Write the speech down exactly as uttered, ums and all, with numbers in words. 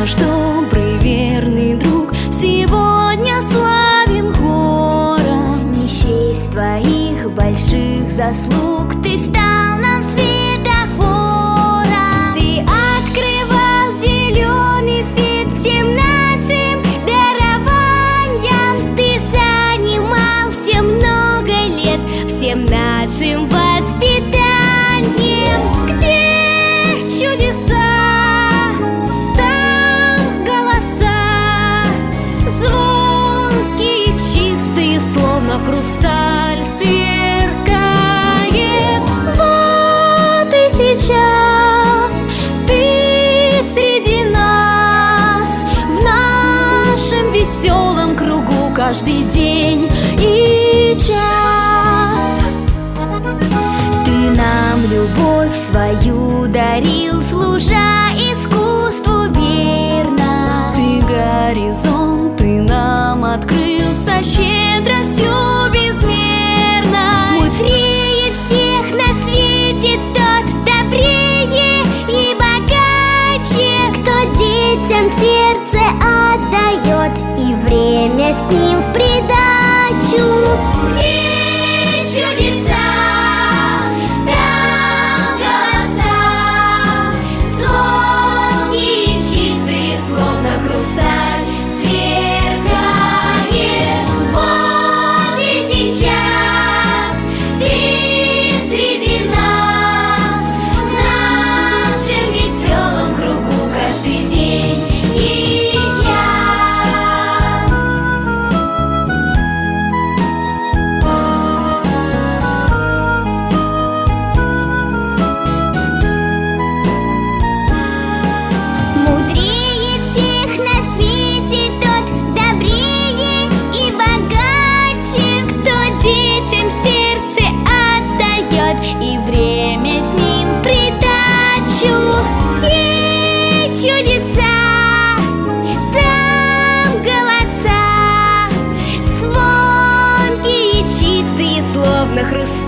наш добрый верный друг, сегодня славим хором. Не счесть твоих больших заслуг, ты стал нам светофором. Ты открывал зеленый цвет всем нашим дарованиям. Ты занимался много лет всем нашим воспитанием. Где чудеса, там голоса, звонкие, чистые, словно хрусталь сверкает. Вот и сейчас ты среди нас, в нашем веселом кругу каждый день и час. Ты нам любовь свою дарил, служа искусству верно. Ты горизонты нам открыл со щедростью безмерной. Мудрее всех на свете тот, добрее и богаче, кто детям сердце отдает и время с ним в придачу. Где чудеса, там голоса, звонкие, чистые, словно хрусталь сверкает. Вот и сейчас ты среди нас, в нашем веселом кругу каждый день и час. Мудрее всех на свете тот, добрее и богаче, кто детям сердце отдает и время с ним в придачу. Где чудеса, там голоса, звонкие, чистые, словно хрусталь